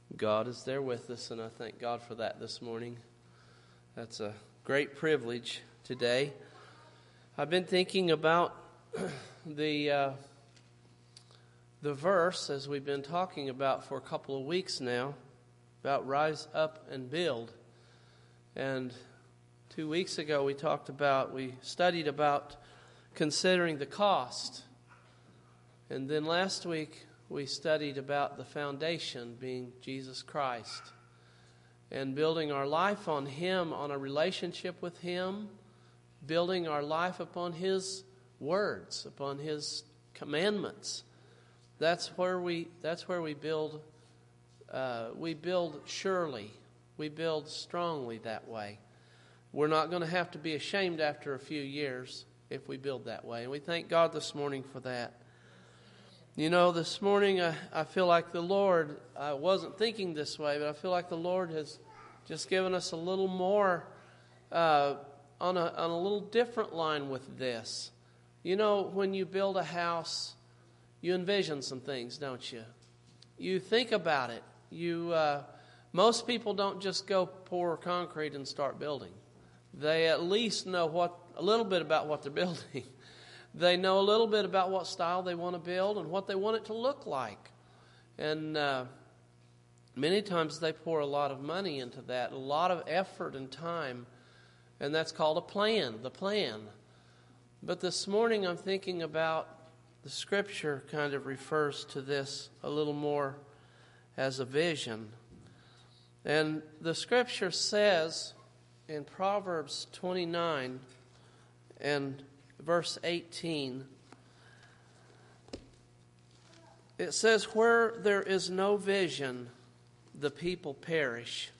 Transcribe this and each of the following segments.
God is there with us, and I thank God for that this morning. That's a great privilege today. I've been thinking about the verse, as we've been talking about for a couple of weeks now, about rise up and build. And 2 weeks ago we studied about considering the cost. And then last week we studied about the foundation being Jesus Christ. And building our life on Him, on a relationship with Him, building our life upon His words, upon His commandments. That's where we build. We build surely. We build strongly that way. We're not going to have to be ashamed after a few years if we build that way. And we thank God this morning for that. You know, this morning I feel like the Lord, I wasn't thinking this way, but I feel like the Lord has just given us a little more on a little different line with this. You know, when you build a house, you envision some things, don't you? You think about it. Most people don't just go pour concrete and start building. They at least know a little bit about what they're building. They know a little bit about what style they want to build and what they want it to look like. And many times they pour a lot of money into that, a lot of effort and time. And that's called a plan, the plan. But this morning I'm thinking about the Scripture kind of refers to this a little more as a vision. And the Scripture says in Proverbs 29 and verse 18, it says, "Where there is no vision, the people perish."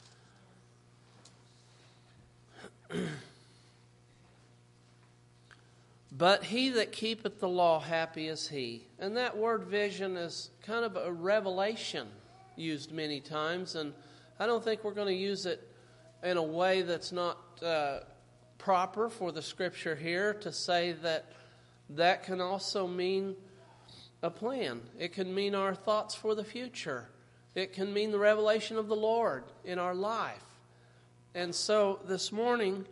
"But he that keepeth the law, happy is he." And that word vision is kind of a revelation used many times. And I don't think we're going to use it in a way that's not proper for the Scripture here to say that can also mean a plan. It can mean our thoughts for the future. It can mean the revelation of the Lord in our life. And so this morning,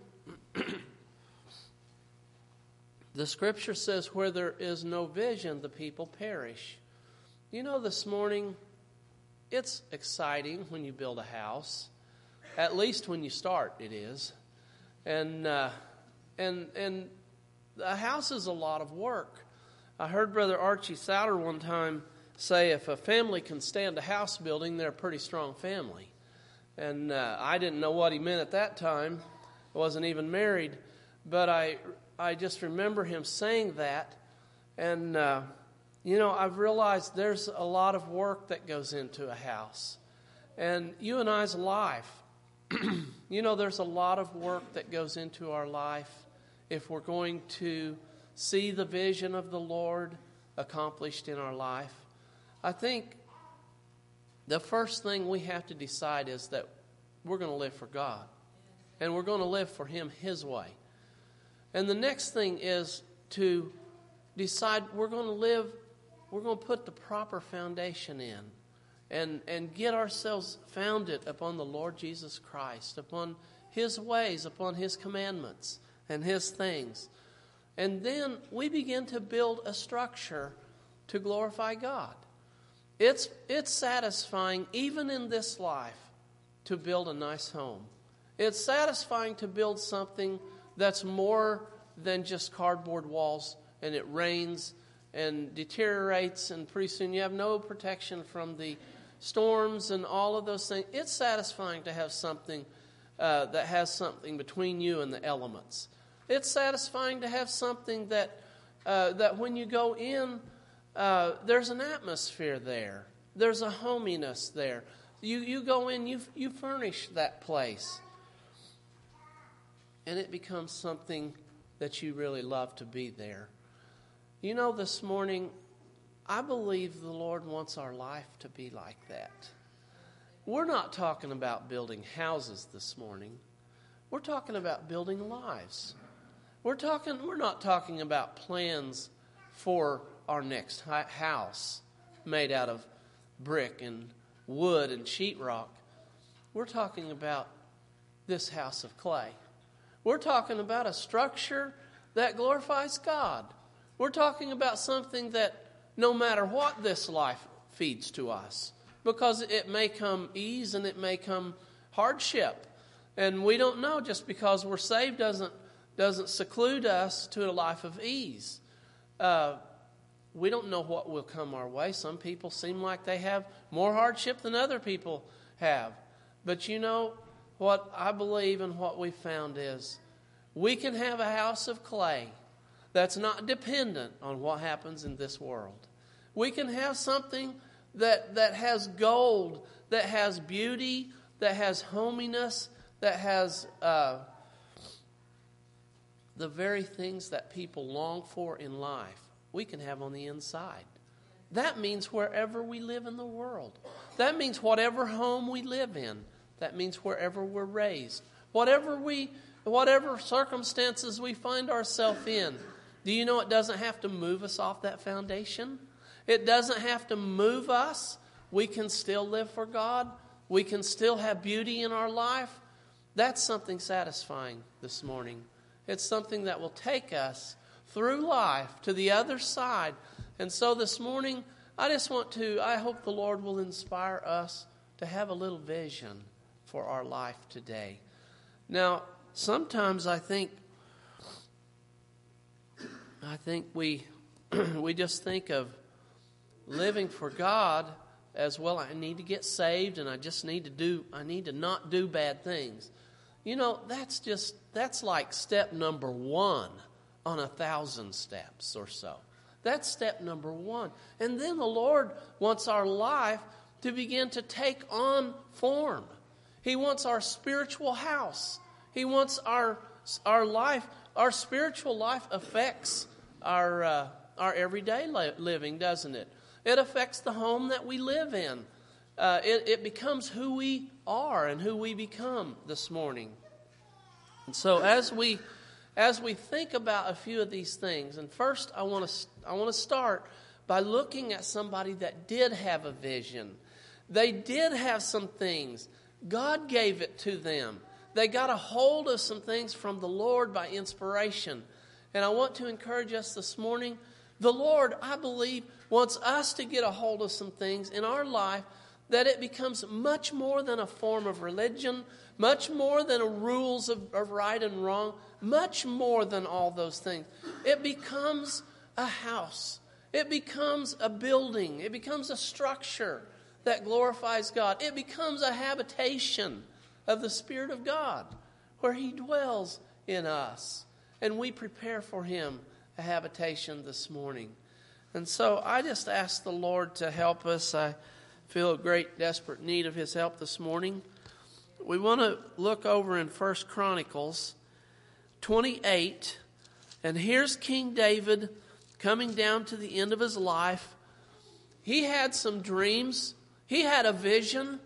the Scripture says, "Where there is no vision, the people perish." You know, this morning, it's exciting when you build a house. At least when you start, it is. And a house is a lot of work. I heard Brother Archie Souter one time say, if a family can stand a house building, they're a pretty strong family. And I didn't know what he meant at that time. I wasn't even married. But I just remember him saying that. And, I've realized there's a lot of work that goes into a house. And you and I's life, there's a lot of work that goes into our life if we're going to see the vision of the Lord accomplished in our life. I think the first thing we have to decide is that we're going to live for God. And we're going to live for Him His way. And the next thing is to decide we're going to put the proper foundation in and get ourselves founded upon the Lord Jesus Christ, upon His ways, upon His commandments and His things. And then we begin to build a structure to glorify God. It's satisfying, even in this life, to build a nice home. It's satisfying to build something that's more than just cardboard walls, and it rains and deteriorates, and pretty soon you have no protection from the storms and all of those things. It's satisfying to have something that has something between you and the elements. It's satisfying to have something that when you go in, there's an atmosphere there. There's a hominess there. You go in, you furnish that place. And it becomes something that you really love to be there. You know, this morning, I believe the Lord wants our life to be like that. We're not talking about building houses this morning. We're talking about building lives. We're not talking about plans for our next house made out of brick and wood and sheetrock. We're talking about this house of clay. We're talking about a structure that glorifies God. We're talking about something that no matter what this life feeds to us, because it may come ease and it may come hardship. And we don't know, just because we're saved doesn't seclude us to a life of ease. We don't know what will come our way. Some people seem like they have more hardship than other people have. But you know what I believe and what we found is we can have a house of clay that's not dependent on what happens in this world. We can have something that has gold, that has beauty, that has hominess, that has the very things that people long for in life. We can have on the inside. That means wherever we live in the world. That means whatever home we live in. That means wherever we're raised. Whatever circumstances we find ourselves in. Do you know it doesn't have to move us off that foundation? It doesn't have to move us. We can still live for God. We can still have beauty in our life. That's something satisfying this morning. It's something that will take us through life to the other side. And so this morning, I hope the Lord will inspire us to have a little vision for our life today. Now, sometimes I think we just think of living for God as, well, I need to get saved and I need to not do bad things. You know, that's like step number 1 on 1,000 steps or so. That's step number 1. And then the Lord wants our life to begin to take on form. He wants our spiritual house. He wants our life. Our spiritual life affects our everyday living, doesn't it? It affects the home that we live in. It becomes who we are and who we become this morning. And so as we think about a few of these things, and first I want to start by looking at somebody that did have a vision. They did have some things. God gave it to them. They got a hold of some things from the Lord by inspiration. And I want to encourage us this morning. The Lord, I believe, wants us to get a hold of some things in our life that it becomes much more than a form of religion, much more than a rules of right and wrong, much more than all those things. It becomes a house. It becomes a building. It becomes a structure that glorifies God. It becomes a habitation of the Spirit of God where He dwells in us. And we prepare for Him a habitation this morning. And so I just ask the Lord to help us. I feel a great desperate need of His help this morning. We want to look over in 1 Chronicles 28. And here's King David coming down to the end of his life. He had some dreams. He had a vision.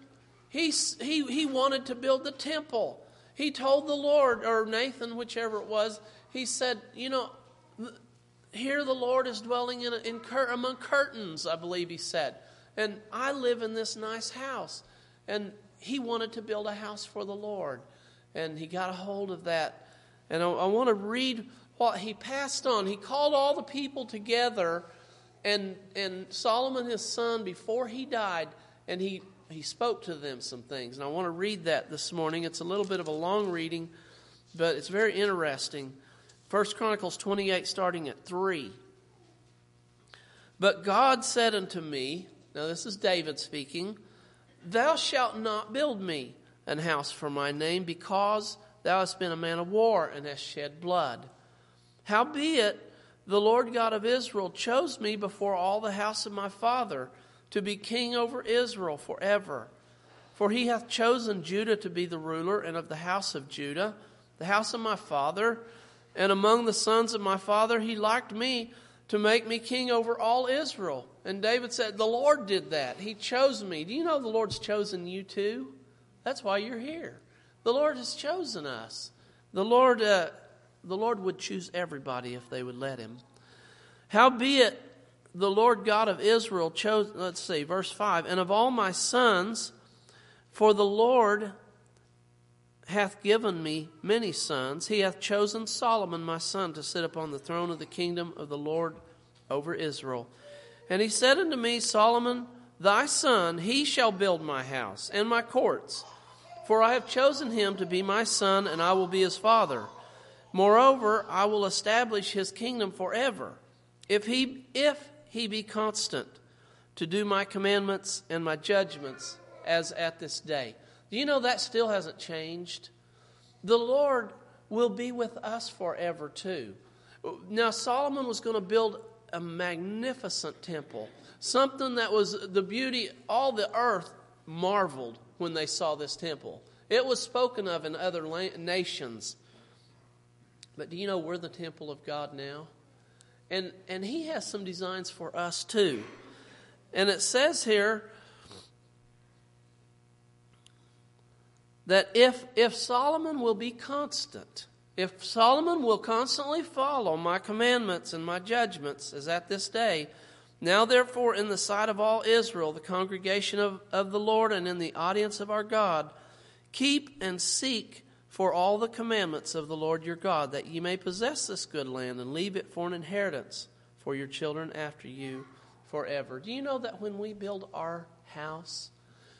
He wanted to build the temple. He told the Lord, or Nathan, whichever it was, he said, you know, here the Lord is dwelling among curtains, I believe he said. And I live in this nice house. And he wanted to build a house for the Lord. And he got a hold of that. And I want to read what he passed on. He called all the people together, and Solomon, his son, before he died, and he spoke to them some things. And I want to read that this morning. It's a little bit of a long reading, but it's very interesting. 1 Chronicles 28, starting at 3. But God said unto me, now this is David speaking, Thou shalt not build me an house for my name, because thou hast been a man of war, and hast shed blood. Howbeit, the Lord God of Israel chose me before all the house of my father to be king over Israel forever. For he hath chosen Judah to be the ruler, and of the house of Judah, the house of my father, and among the sons of my father he liked me to make me king over all Israel. And David said, the Lord did that. He chose me. Do you know the Lord's chosen you too? That's why you're here. The Lord has chosen us. The Lord would choose everybody if they would let Him. Howbeit, the Lord God of Israel chose, let's see, verse 5, and of all my sons, for the Lord hath given me many sons, he hath chosen Solomon my son to sit upon the throne of the kingdom of the Lord over Israel. And he said unto me, Solomon, thy son, he shall build my house and my courts, for I have chosen him to be my son, and I will be his father. Moreover, I will establish his kingdom forever, if he be constant to do my commandments and my judgments as at this day. Do you know that still hasn't changed? The Lord will be with us forever too. Now, Solomon was going to build a magnificent temple, something that was the beauty, all the earth marveled when they saw this temple. It was spoken of in other nations. But do you know we're the temple of God now? And he has some designs for us too. And it says here that if Solomon will be constant, if Solomon will constantly follow my commandments and my judgments as at this day, now therefore in the sight of all Israel, the congregation of the Lord, and in the audience of our God, keep and seek for all the commandments of the Lord your God, that ye may possess this good land and leave it for an inheritance for your children after you forever. Do you know that when we build our house,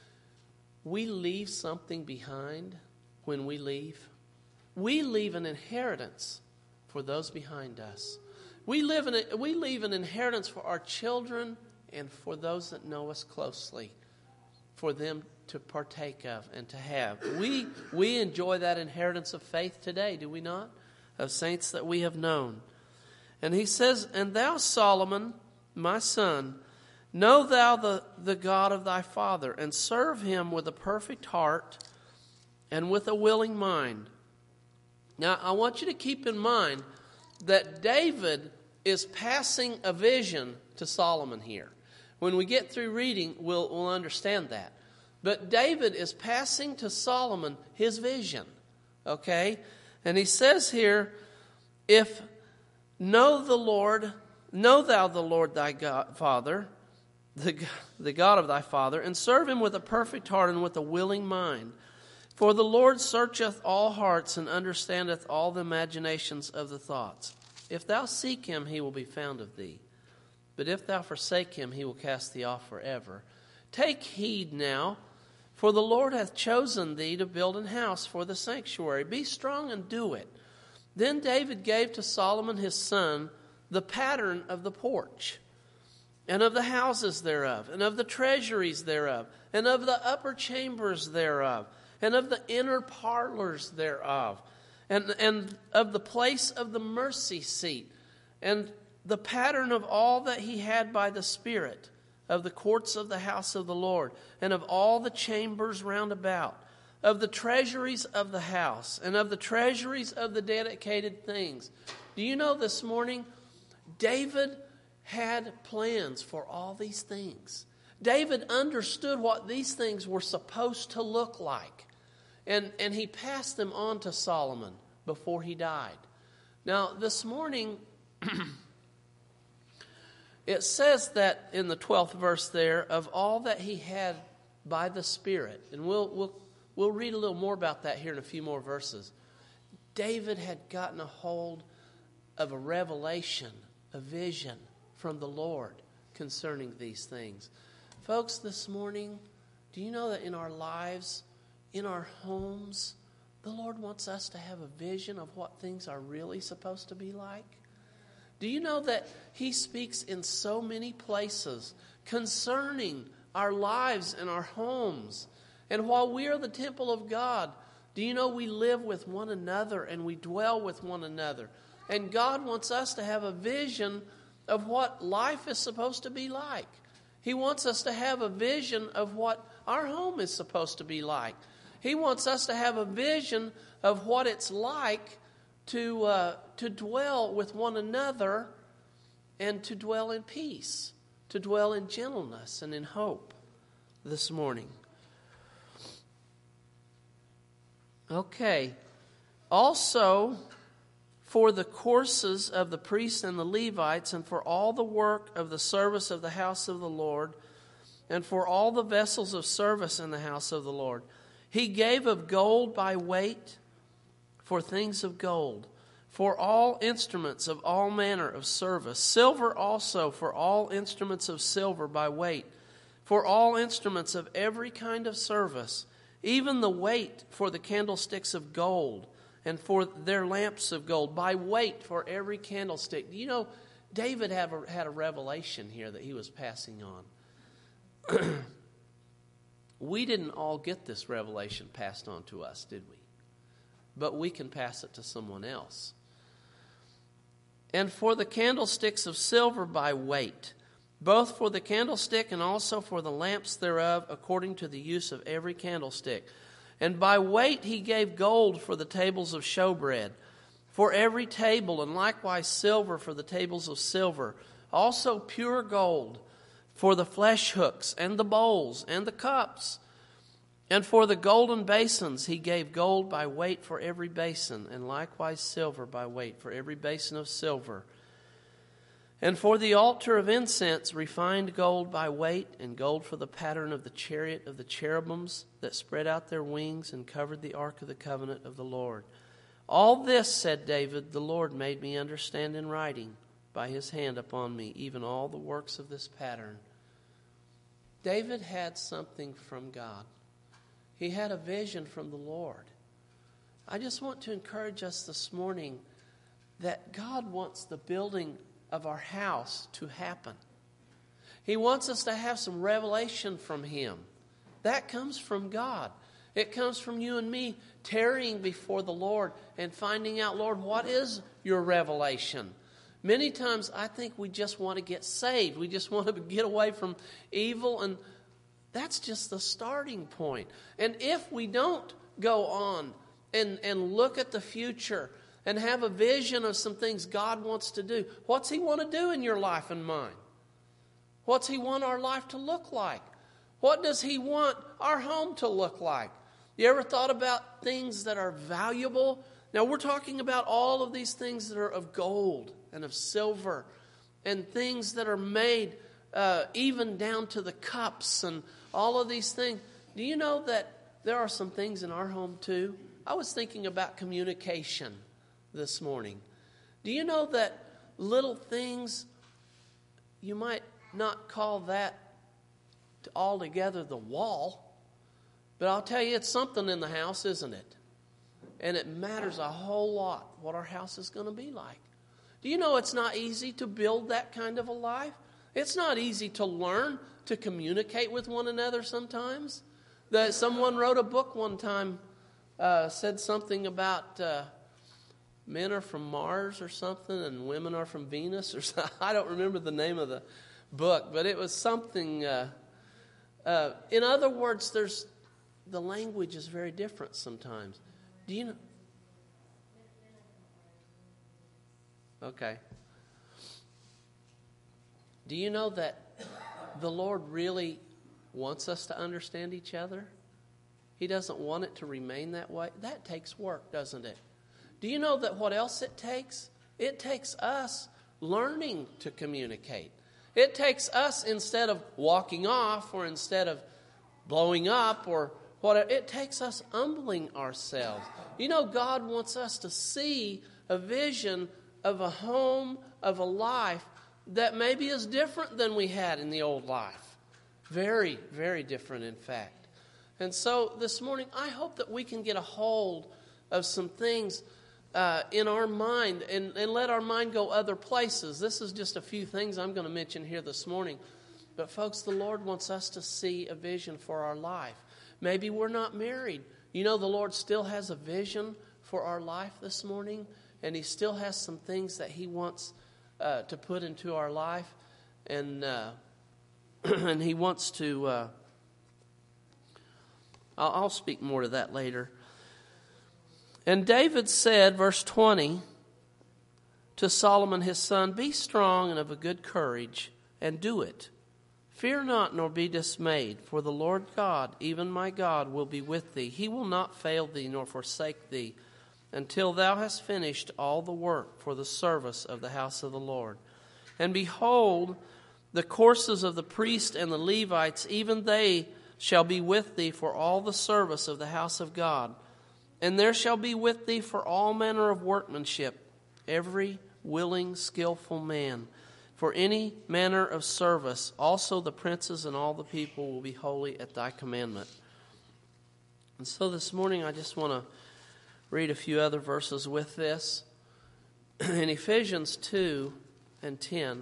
we leave something behind when we leave? We leave an inheritance for those behind us. We leave an inheritance for our children and for those that know us closely, for them to partake of and to have. We enjoy that inheritance of faith today, do we not? Of saints that we have known. And he says, and thou, Solomon, my son, know thou the God of thy father, and serve him with a perfect heart and with a willing mind. Now, I want you to keep in mind that David is passing a vision to Solomon here. When we get through reading, we'll understand that. But David is passing to Solomon his vision. Okay? And he says here, if know thou the Lord thy God, Father, the God of thy father, and serve him with a perfect heart and with a willing mind. For the Lord searcheth all hearts and understandeth all the imaginations of the thoughts. If thou seek him, he will be found of thee. But if thou forsake him, he will cast thee off forever. Take heed now, for the Lord hath chosen thee to build an house for the sanctuary. Be strong and do it. Then David gave to Solomon his son the pattern of the porch, and of the houses thereof, and of the treasuries thereof, and of the upper chambers thereof, and of the inner parlors thereof, and of the place of the mercy seat, and the pattern of all that he had by the Spirit, of the courts of the house of the Lord, and of all the chambers round about, of the treasuries of the house, and of the treasuries of the dedicated things. Do you know this morning, David had plans for all these things. David understood what these things were supposed to look like. And he passed them on to Solomon before he died. Now, this morning, it says that in the 12th verse there, of all that he had by the Spirit. And we'll read a little more about that here in a few more verses. David had gotten a hold of a revelation, a vision from the Lord concerning these things. Folks, this morning, do you know that in our lives, in our homes, the Lord wants us to have a vision of what things are really supposed to be like? Do you know that He speaks in so many places concerning our lives and our homes? And while we are the temple of God, do you know we live with one another and we dwell with one another? And God wants us to have a vision of what life is supposed to be like. He wants us to have a vision of what our home is supposed to be like. He wants us to have a vision of what it's like to dwell with one another and to dwell in peace, to dwell in gentleness and in hope this morning. Okay. Also, for the courses of the priests and the Levites, and for all the work of the service of the house of the Lord, and for all the vessels of service in the house of the Lord. He gave of gold by weight for things of gold, for all instruments of all manner of service, silver also for all instruments of silver by weight, for all instruments of every kind of service, even the weight for the candlesticks of gold, and for their lamps of gold, by weight for every candlestick. You know, David had a revelation here that he was passing on. We didn't all get this revelation passed on to us, did we? But we can pass it to someone else. And for the candlesticks of silver by weight, both for the candlestick and also for the lamps thereof, according to the use of every candlestick. And by weight he gave gold for the tables of showbread, for every table, and likewise silver for the tables of silver, also pure gold for the flesh hooks and the bowls and the cups. And for the golden basins he gave gold by weight for every basin, and likewise silver by weight for every basin of silver. And for the altar of incense refined gold by weight, and gold for the pattern of the chariot of the cherubims that spread out their wings and covered the ark of the covenant of the Lord. All this, said David, the Lord made me understand in writing by his hand upon me, even all the works of this pattern. David had something from God. He had a vision from the Lord. I just want to encourage us this morning that God wants the building of our house to happen. He wants us to have some revelation from Him. That comes from God. It comes from you and me tarrying before the Lord and finding out, Lord, what is your revelation? Many times I think we just want to get saved. We just want to get away from evil, and that's just the starting point. And if we don't go on and look at the future and have a vision of some things God wants to do, what's He want to do in your life and mine? What's He want our life to look like? What does He want our home to look like? You ever thought about things that are valuable? Now we're talking about all of these things that are of gold and of silver, and things that are made even down to the cups and all of these things. Do you know that there are some things in our home too? I was thinking about communication this morning. Do you know that little things, you might not call that altogether the wall, but I'll tell you, it's something in the house, isn't it? And it matters a whole lot what our house is going to be like. Do you know it's not easy to build that kind of a life? It's not easy to learn to communicate with one another sometimes. Someone wrote a book one time, said something about men are from Mars or something and women are from Venus or something. I don't remember the name of the book, but it was something. In other words, the language is very different sometimes. Do you know? Okay. Do you know that the Lord really wants us to understand each other? He doesn't want it to remain that way. That takes work, doesn't it? Do you know that what else it takes? It takes us learning to communicate. It takes us, instead of walking off or instead of blowing up or whatever, it takes us humbling ourselves. You know, God wants us to see a vision of a home, of a life that maybe is different than we had in the old life. Very, very different, in fact. And so this morning, I hope that we can get a hold of some things in our mind and let our mind go other places. This is just a few things I'm going to mention here this morning. But folks, the Lord wants us to see a vision for our life. Maybe we're not married. You know, the Lord still has a vision for our life this morning, and He still has some things that He wants to put into our life, and and He wants to. I'll speak more to that later. And David said, verse 20, to Solomon his son, "Be strong and of a good courage, and do it. Fear not, nor be dismayed, for the Lord God, even my God, will be with thee. He will not fail thee, nor forsake thee. until thou hast finished all the work for the service of the house of the Lord. And behold, the courses of the priests and the Levites, even they shall be with thee for all the service of the house of God. And there shall be with thee for all manner of workmanship, every willing, skillful man. For any manner of service, also the princes and all the people will be holy at thy commandment. And so this morning I just want to read a few other verses with this. In Ephesians 2 and 10,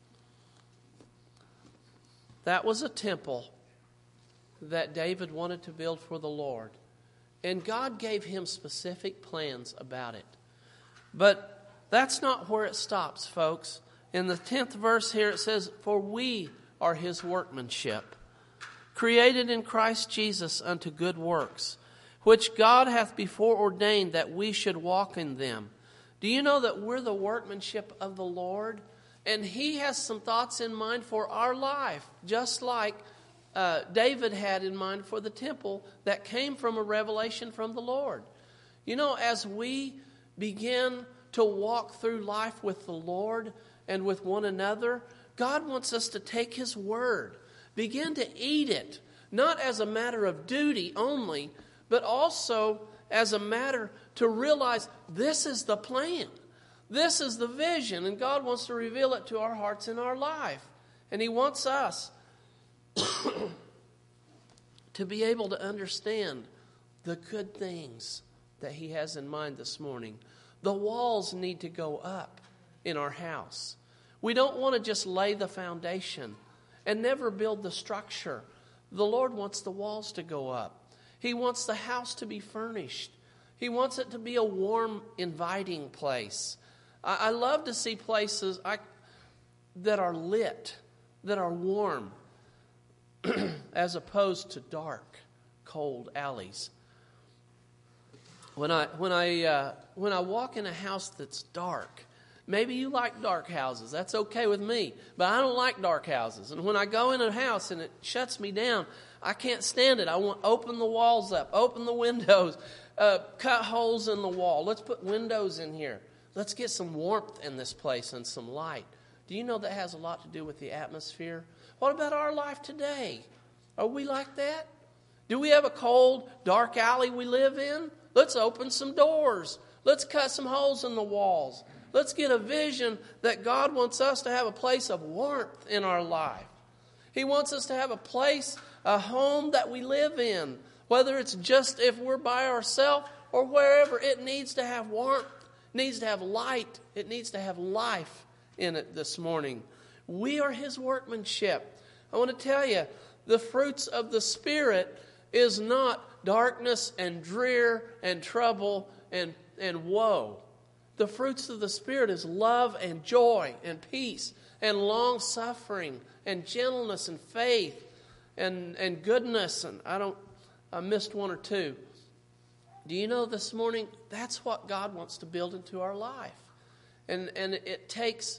that was a temple that David wanted to build for the Lord. And God gave him specific plans about it. But that's not where it stops, folks. In the 10th verse here it says, for we are his workmanship, created in Christ Jesus unto good works, which God hath before ordained that we should walk in them. Do you know that we're the workmanship of the Lord? And he has some thoughts in mind for our life, just like David had in mind for the temple that came from a revelation from the Lord. You know, as we begin to walk through life with the Lord and with one another, God wants us to take his word, begin to eat it, not as a matter of duty only, but also as a matter to realize this is the plan. This is the vision, and God wants to reveal it to our hearts in our life. And he wants us to be able to understand the good things that he has in mind this morning. The walls need to go up in our house. We don't want to just lay the foundation and never build the structure. The Lord wants the walls to go up. He wants the house to be furnished. He wants it to be a warm, inviting place. I love to see places that are lit, that are warm, as opposed to dark, cold alleys. When I walk in a house that's dark, maybe you like dark houses. That's okay with me. But I don't like dark houses. And when I go in a house and it shuts me down, I can't stand it. I want to open the walls up, open the windows, cut holes in the wall. Let's put windows in here. Let's get some warmth in this place and some light. Do you know that has a lot to do with the atmosphere? What about our life today? Are we like that? Do we have a cold, dark alley we live in? Let's open some doors. Let's cut some holes in the walls. Let's get a vision that God wants us to have a place of warmth in our life. He wants us to have a place, a home that we live in. Whether it's just if we're by ourselves or wherever, it needs to have warmth, it needs to have light, it needs to have life in it this morning. We are his workmanship. I want to tell you, the fruits of the Spirit is not darkness and drear and trouble and woe. The fruits of the Spirit is love and joy and peace and long-suffering and gentleness and faith and goodness. And I missed one or two. Do you know this morning, that's what God wants to build into our life. And it takes,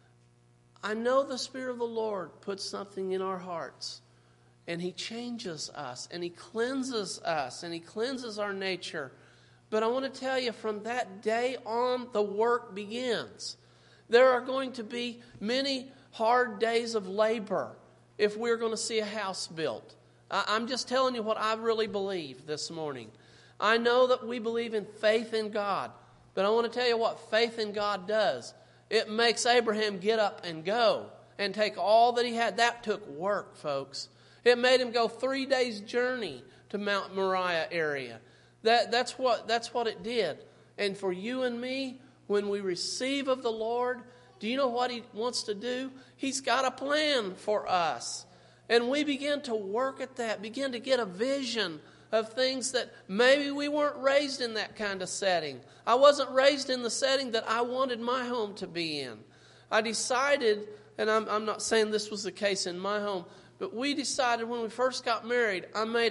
I know the Spirit of the Lord puts something in our hearts. And he changes us, and he cleanses us, and he cleanses our nature. But I want to tell you, from that day on, the work begins. There are going to be many hard days of labor if we're going to see a house built. I'm just telling you what I really believe this morning. I know that we believe in faith in God, but I want to tell you what faith in God does. It makes Abraham get up and go and take all that he had. That took work, folks. It made him go 3 days' journey to Mount Moriah area. That's what it did. And for you and me, when we receive of the Lord, do you know what he wants to do? He's got a plan for us. And we begin to work at that, begin to get a vision of things that maybe we weren't raised in that kind of setting. I wasn't raised in the setting that I wanted my home to be in. I decided, and I'm not saying this was the case in my home, but we decided when we first got married, I made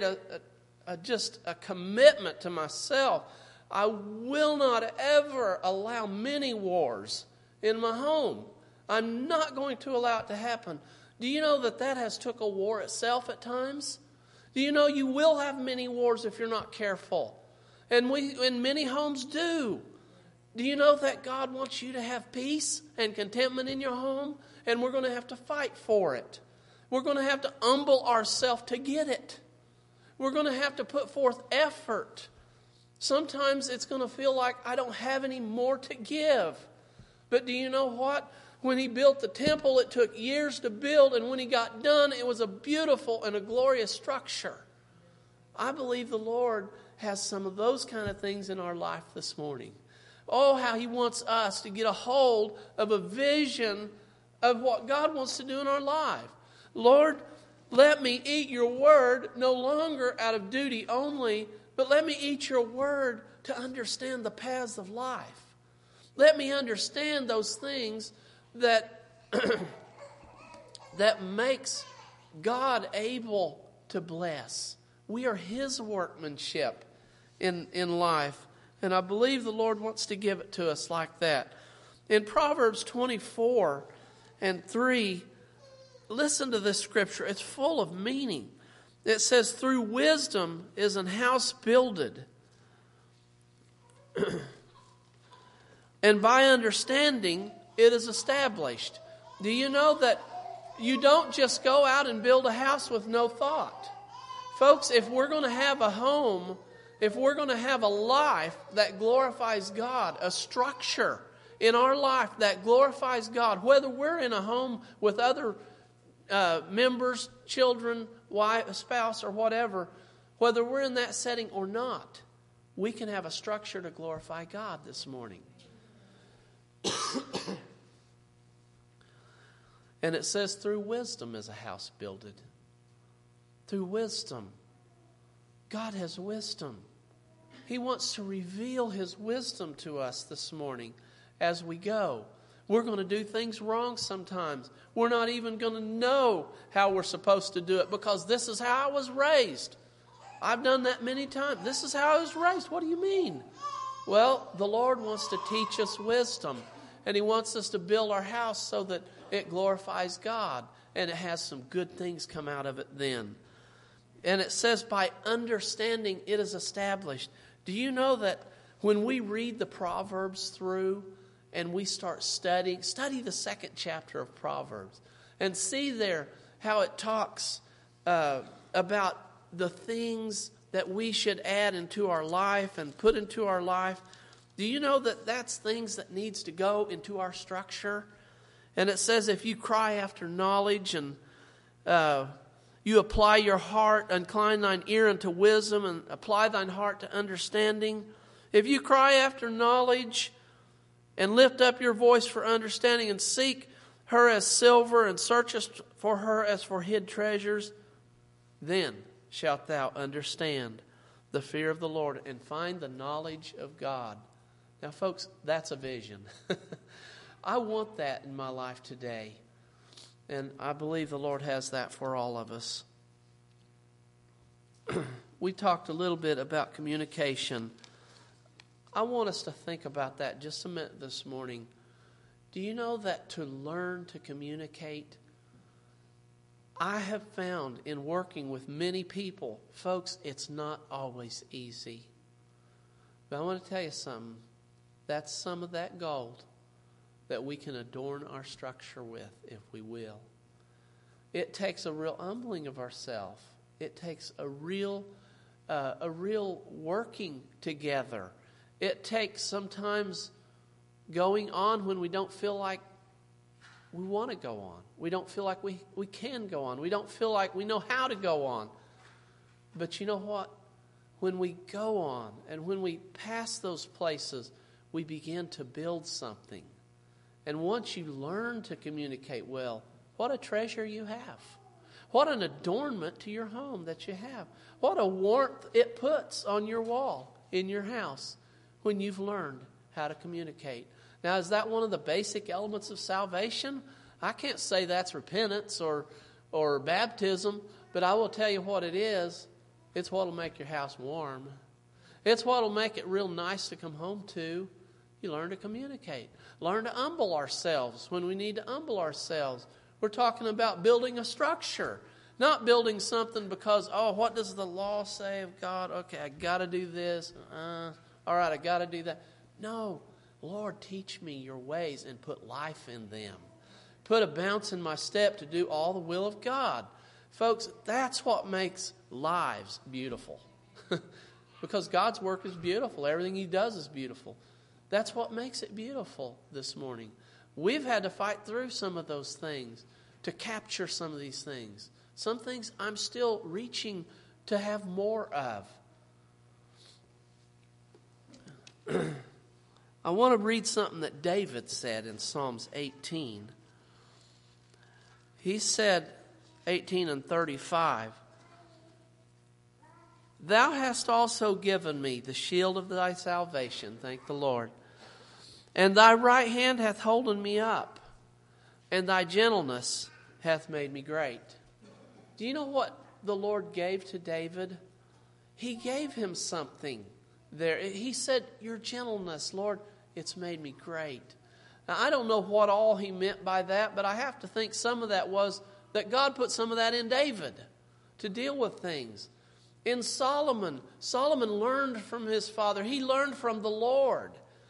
just a commitment to myself. I will not ever allow many wars in my home. I'm not going to allow it to happen. Do you know that has took a war itself at times? Do you know you will have many wars if you're not careful? And many homes do. Do you know that God wants you to have peace and contentment in your home? And we're going to have to fight for it. We're going to have to humble ourselves to get it. We're going to have to put forth effort. Sometimes it's going to feel like I don't have any more to give. But do you know what? When he built the temple, it took years to build. And when he got done, it was a beautiful and a glorious structure. I believe the Lord has some of those kind of things in our life this morning. Oh, how he wants us to get a hold of a vision of what God wants to do in our life. Lord, let me eat your word no longer out of duty only, but let me eat your word to understand the paths of life. Let me understand those things that that makes God able to bless. We are his workmanship in life. And I believe the Lord wants to give it to us like that. In Proverbs 24:3, listen to this scripture. It's full of meaning. It says, through wisdom is an house builded, and by understanding it is established. Do you know that you don't just go out and build a house with no thought? Folks, if we're going to have a home, if we're going to have a life that glorifies God, a structure in our life that glorifies God, whether we're in a home with other members, children, wife, spouse, or whatever, whether we're in that setting or not, we can have a structure to glorify God this morning. And it says, through wisdom is a house builded. Through wisdom. God has wisdom. He wants to reveal his wisdom to us this morning as we go. We're going to do things wrong sometimes. We're not even going to know how we're supposed to do it because this is how I was raised. I've done that many times. This is how I was raised. What do you mean? Well, the Lord wants to teach us wisdom. And he wants us to build our house so that it glorifies God. And it has some good things come out of it then. And it says, by understanding it is established. Do you know that when we read the Proverbs through and we start study the second chapter of Proverbs and see there how it talks about the things that we should add into our life and put into our life. Do you know that that's things that needs to go into our structure? And it says, if you cry after knowledge and you apply your heart, incline thine ear unto wisdom, and apply thine heart to understanding. If you cry after knowledge and lift up your voice for understanding and seek her as silver and searchest for her as for hid treasures, then shalt thou understand the fear of the Lord and find the knowledge of God. Now, folks, that's a vision. I want that in my life today. And I believe the Lord has that for all of us. We talked a little bit about communication. I want us to think about that just a minute this morning. Do you know that to learn to communicate, I have found in working with many people, folks, it's not always easy. But I want to tell you something. That's some of that gold that we can adorn our structure with if we will. It takes a real humbling of ourselves. It takes a real working together. It takes sometimes going on when we don't feel like we want to go on. We don't feel like we can go on. We don't feel like we know how to go on. But you know what? When we go on and when we pass those places, we begin to build something. And once you learn to communicate well, what a treasure you have. What an adornment to your home that you have. What a warmth it puts on your wall in your house when you've learned how to communicate. Now, is that one of the basic elements of salvation? I can't say that's repentance or baptism, but I will tell you what it is. It's what will make your house warm. It's what will make it real nice to come home to. You learn to communicate. Learn to humble ourselves when we need to humble ourselves. We're talking about building a structure. Not building something because, what does the law say of God? Okay, I got to do this. All right, I got to do that. No, Lord, teach me your ways and put life in them. Put a bounce in my step to do all the will of God. Folks, that's what makes lives beautiful. Because God's work is beautiful. Everything He does is beautiful. That's what makes it beautiful this morning. We've had to fight through some of those things to capture some of these things. Some things I'm still reaching to have more of. I want to read something that David said in Psalms 18. He said, 18 and 35, Thou hast also given me the shield of thy salvation, thank the Lord. And thy right hand hath holden me up, and thy gentleness hath made me great. Do you know what the Lord gave to David? He gave him something there. He said, your gentleness, Lord, it's made me great. Now, I don't know what all he meant by that, but I have to think some of that was that God put some of that in David to deal with things. In Solomon learned from his father. He learned from the Lord.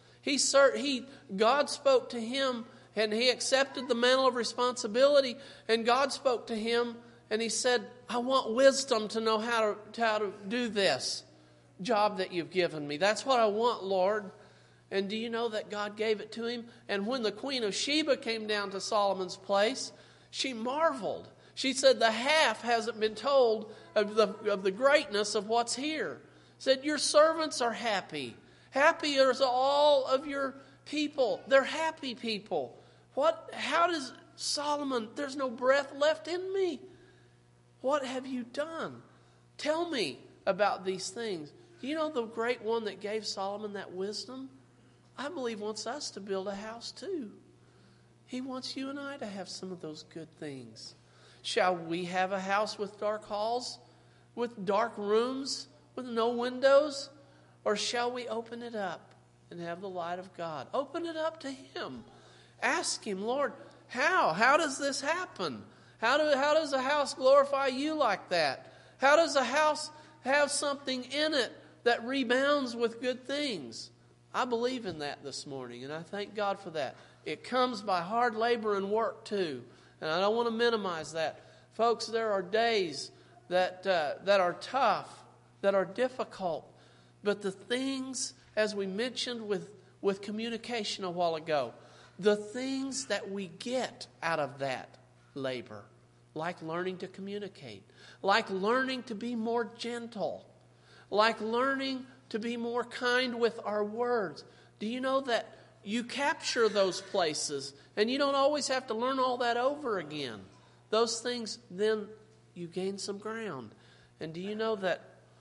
God spoke to him, and he accepted the mantle of responsibility, and God spoke to him, and he said, I want wisdom to know how to do this job that you've given me. That's what I want, Lord. And do you know that God gave it to him? And when the Queen of Sheba came down to Solomon's place, she marveled. She said, the half hasn't been told of the greatness of what's here. Said, your servants are happy. Happy are all of your people. They're happy people. How does Solomon, there's no breath left in me. What have you done? Tell me about these things. Do you know the great one that gave Solomon that wisdom? I believe wants us to build a house too. He wants you and I to have some of those good things. Shall we have a house with dark halls, with dark rooms, with no windows? Or shall we open it up and have the light of God? Open it up to Him. Ask Him, Lord, how? How does this happen? How does a house glorify you like that? How does a house have something in it that rebounds with good things? I believe in that this morning, and I thank God for that. It comes by hard labor and work too, and I don't want to minimize that. Folks, there are days that are tough, that are difficult, but the things, as we mentioned with communication a while ago, the things that we get out of that labor, like learning to communicate, like learning to be more gentle, like learning to be more kind with our words. Do you know that you capture those places and you don't always have to learn all that over again? Those things, then you gain some ground. And do you know that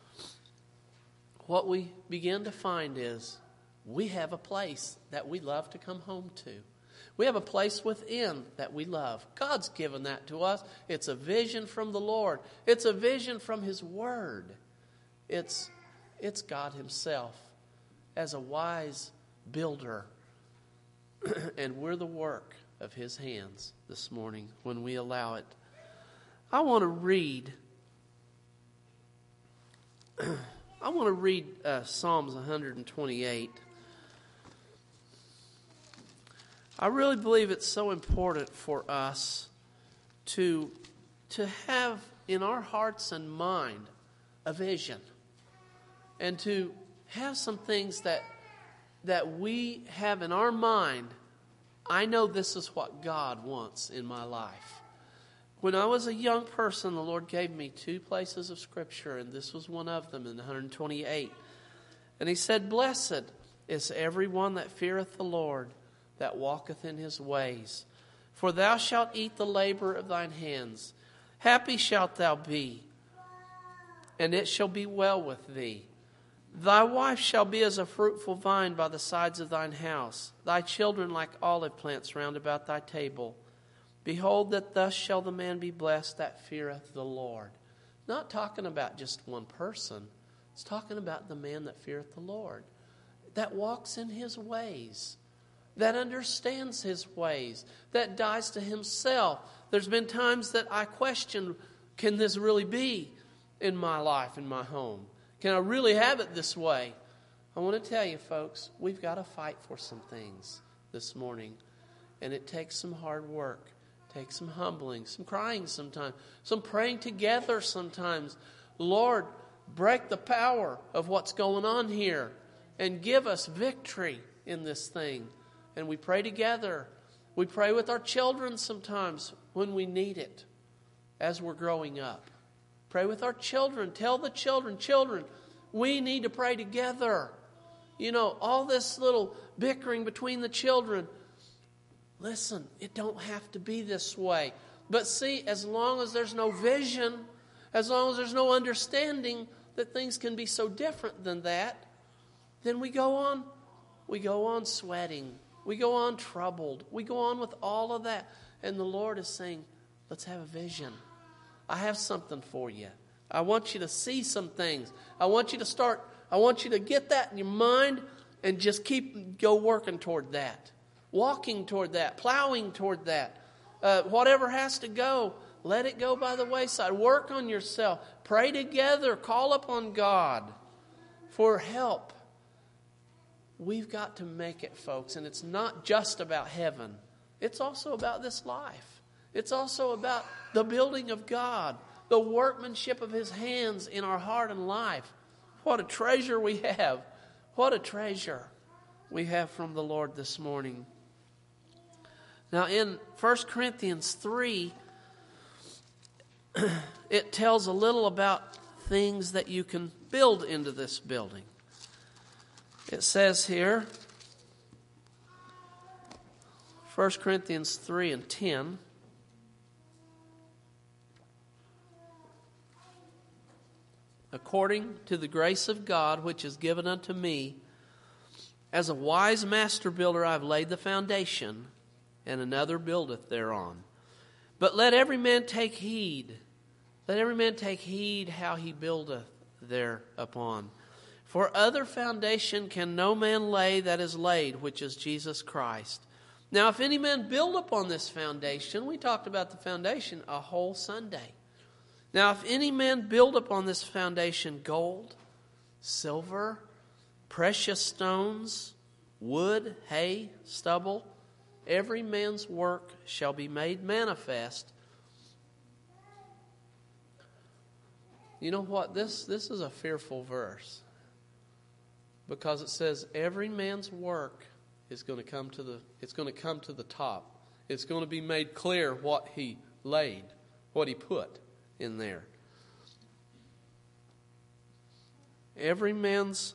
what we begin to find is we have a place that we love to come home to. We have a place within that we love. God's given that to us. It's a vision from the Lord. It's a vision from His Word. It's God Himself as a wise builder. And we're the work of His hands this morning when we allow it. I want to read Psalms 128. I really believe it's so important for us to have in our hearts and mind a vision, and to have some things that we have in our mind. I know this is what God wants in my life. When I was a young person, the Lord gave me 2 places of Scripture, and this was one of them in 128. And He said, blessed is every one that feareth the Lord, that walketh in His ways. For thou shalt eat the labor of thine hands. Happy shalt thou be, and it shall be well with thee. Thy wife shall be as a fruitful vine by the sides of thine house, thy children like olive plants round about thy table. Behold, that thus shall the man be blessed that feareth the Lord. Not talking about just one person. It's talking about the man that feareth the Lord, that walks in His ways, that understands His ways, that dies to himself. There's been times that I questioned Can this really be in my life, in my home? Can I really have it this way? I want to tell you, folks, we've got to fight for some things this morning. And it takes some hard work. It takes some humbling, some crying sometimes, some praying together sometimes. Lord, break the power of what's going on here and give us victory in this thing. And we pray together. We pray with our children sometimes when we need it as we're growing up. Pray with our children. Tell the children, we need to pray together. You know, all this little bickering between the children. Listen, it don't have to be this way. But see, as long as there's no vision, as long as there's no understanding that things can be so different than that, then we go on sweating. We go on troubled. We go on with all of that. And the Lord is saying, let's have a vision. I have something for you. I want you to see some things. I want you to get that in your mind and just go working toward that. Walking toward that. Plowing toward that. Whatever has to go, let it go by the wayside. Work on yourself. Pray together. Call upon God for help. We've got to make it, folks. And it's not just about heaven. It's also about this life. It's also about the building of God, the workmanship of His hands in our heart and life. What a treasure we have. What a treasure we have from the Lord this morning. Now in 1 Corinthians 3, it tells a little about things that you can build into this building. It says here, 1 Corinthians 3 and 10, according to the grace of God which is given unto me, as a wise master builder I have laid the foundation, and another buildeth thereon. But let every man take heed. Let every man take heed how he buildeth thereupon. For other foundation can no man lay that is laid, which is Jesus Christ. Now if any man build upon this foundation, we talked about the foundation a whole Sunday. Now if any man build upon this foundation gold, silver, precious stones, wood, hay, stubble, every man's work shall be made manifest. You know what? This is a fearful verse. Because it says every man's work is going to come to the top. It's going to be made clear what he laid, what he put in there. Every man's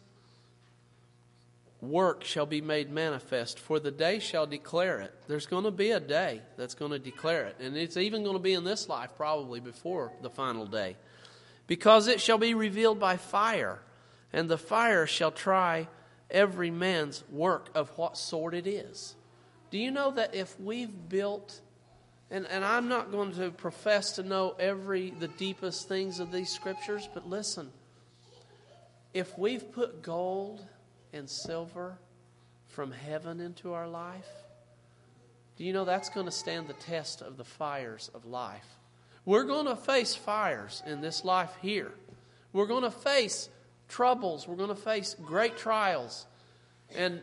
work shall be made manifest, for the day shall declare it. There's going to be a day that's going to declare it. And it's even going to be in this life, probably before the final day. Because it shall be revealed by fire, and the fire shall try every man's work of what sort it is. Do you know that if we've built, and I'm not going to profess to know the deepest things of these scriptures, but listen, if we've put gold and silver from heaven into our life, do you know that's going to stand the test of the fires of life? We're going to face fires in this life here. We're going to face troubles. We're going to face great trials. And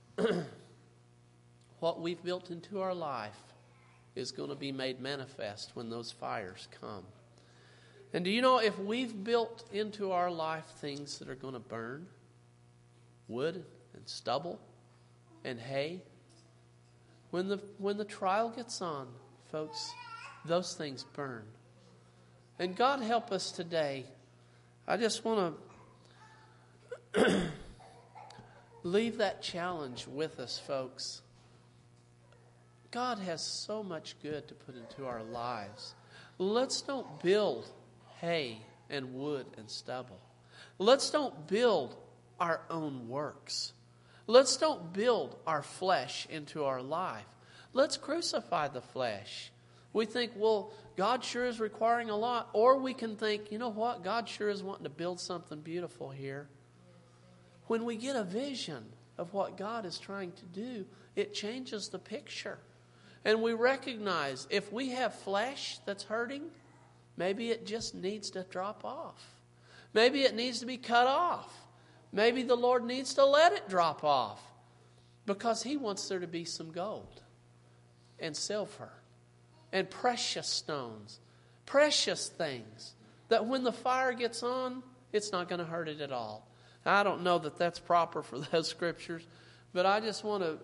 what we've built into our life is going to be made manifest when those fires come. And do you know if we've built into our life things that are going to burn, wood and stubble and hay, when the trial gets on, folks, those things burn. And God help us today. I just want to leave that challenge with us, folks. God has so much good to put into our lives. Let's don't build hay and wood and stubble. Let's don't build our own works. Let's don't build our flesh into our life. Let's crucify the flesh. We think, well, God sure is requiring a lot. Or we can think, you know what? God sure is wanting to build something beautiful here. When we get a vision of what God is trying to do, it changes the picture. And we recognize if we have flesh that's hurting, maybe it just needs to drop off. Maybe it needs to be cut off. Maybe the Lord needs to let it drop off because He wants there to be some gold and silver and precious stones, precious things that when the fire gets on, it's not going to hurt it at all. I don't know that that's proper for those scriptures, but I just want to,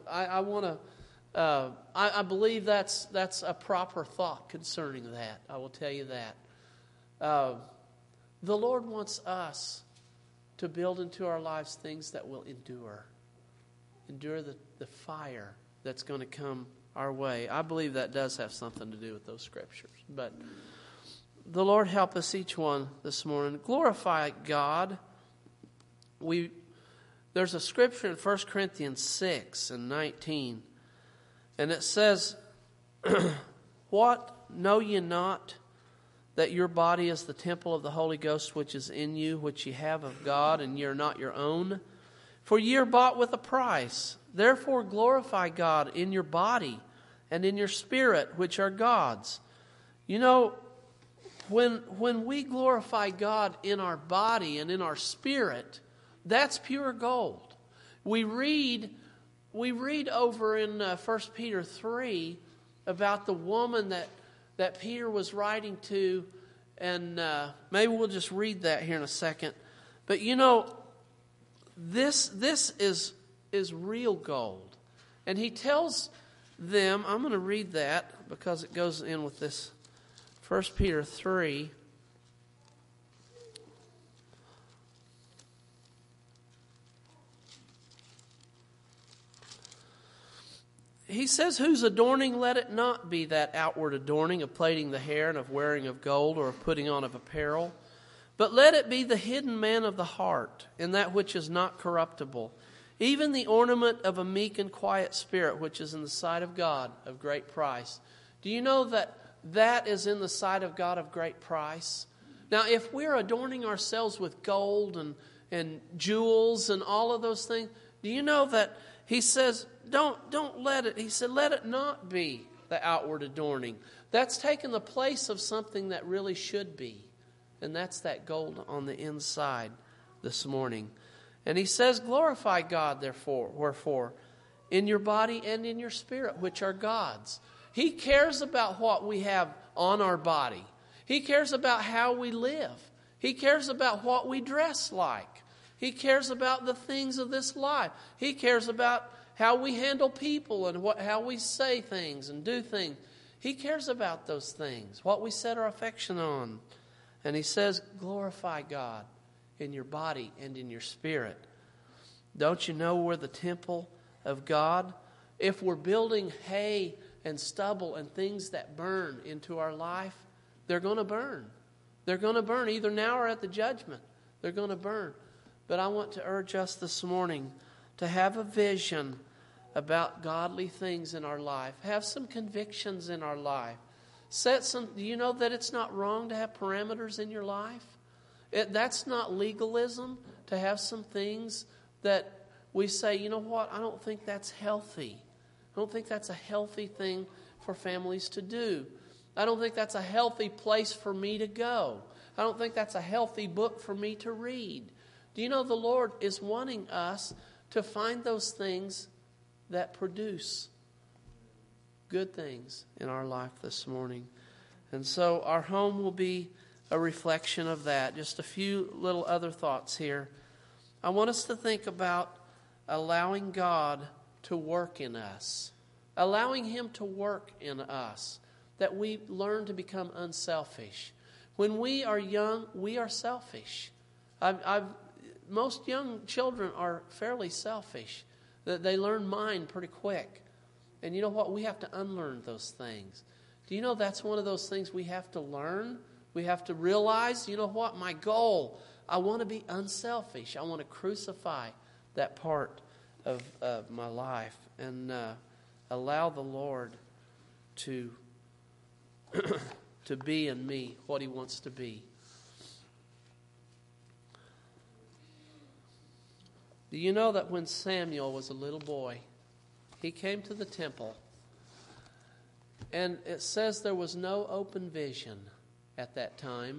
I believe that's a proper thought concerning that. I will tell you that. The Lord wants us to build into our lives things that will endure the fire that's going to come our way. I believe that does have something to do with those scriptures. But the Lord help us each one this morning. Glorify God. There's a scripture in 1 Corinthians 6 and 19, and it says, "What, know ye not that your body is the temple of the Holy Ghost which is in you, which ye have of God, and ye are not your own? For ye are bought with a price. Therefore glorify God in your body and in your spirit, which are God's." You know, when we glorify God in our body and in our spirit, that's pure gold. We read over in 1 Peter 3 about the woman that Peter was writing to, and maybe we'll just read that here in a second. But you know, this is real gold. And he tells them, I'm going to read that because it goes in with this 1 Peter 3. He says, "Whose adorning let it not be that outward adorning of plaiting the hair and of wearing of gold or of putting on of apparel, but let it be the hidden man of the heart, in that which is not corruptible, even the ornament of a meek and quiet spirit, which is in the sight of God of great price." Do you know that is in the sight of God of great price? Now, if we're adorning ourselves with gold and jewels and all of those things, do you know that he says, don't let it, he said, let it not be the outward adorning. That's taken the place of something that really should be. And that's that gold on the inside this morning. And he says, glorify God, therefore, wherefore, in your body and in your spirit, which are God's. He cares about what we have on our body. He cares about how we live. He cares about what we dress like. He cares about the things of this life. He cares about how we handle people and how we say things and do things. He cares about those things, what we set our affection on. And he says, glorify God in your body and in your spirit. Don't you know we're the temple of God? If we're building hay and stubble and things that burn into our life, they're going to burn. They're going to burn either now or at the judgment. They're going to burn. But I want to urge us this morning to have a vision about godly things in our life. Have some convictions in our life. Do you know that it's not wrong to have parameters in your life? That's not legalism, to have some things that we say, you know what, I don't think that's healthy. I don't think that's a healthy thing for families to do. I don't think that's a healthy place for me to go. I don't think that's a healthy book for me to read. Do you know the Lord is wanting us to find those things that produce good things in our life this morning? And so our home will be a reflection of that. Just a few little other thoughts here. I want us to think about allowing God to work in us. Allowing Him to work in us. That we learn to become unselfish. When we are young, we are selfish. Most young children are fairly selfish. They learn mine pretty quick. And you know what? We have to unlearn those things. Do you know that's one of those things we have to learn? We have to realize, you know what? My goal, I want to be unselfish. I want to crucify that part of my life and allow the Lord to be in me what He wants to be. Do you know that when Samuel was a little boy, he came to the temple, and it says there was no open vision. at that time.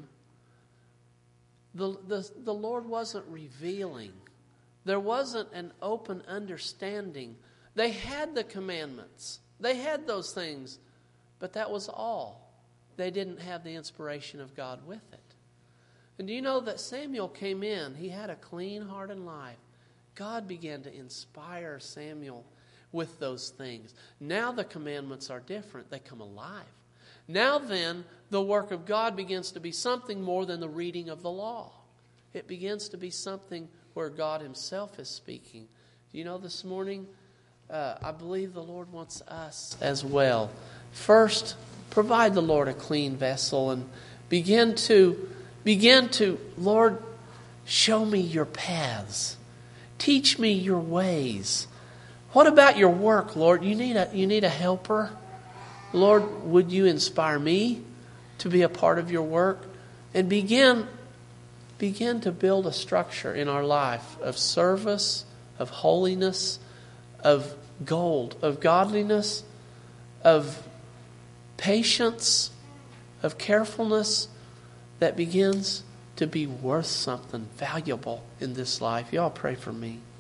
The Lord wasn't revealing. There wasn't an open understanding. They had the commandments. They had those things, but that was all. They didn't have the inspiration of God with it. And do you know that Samuel came in? He had a clean heart and life. God began to inspire Samuel with those things. Now the commandments are different. They come alive. Now then, the work of God begins to be something more than the reading of the law. It begins to be something where God himself is speaking. Do you know this morning, I believe the Lord wants us as well. First, provide the Lord a clean vessel and begin to, Lord, show me your paths. Teach me your ways. What about your work, Lord? You need a helper? Lord, would you inspire me to be a part of your work? And begin to build a structure in our life of service, of holiness, of gold, of godliness, of patience, of carefulness that begins to be worth something valuable in this life. Y'all pray for me.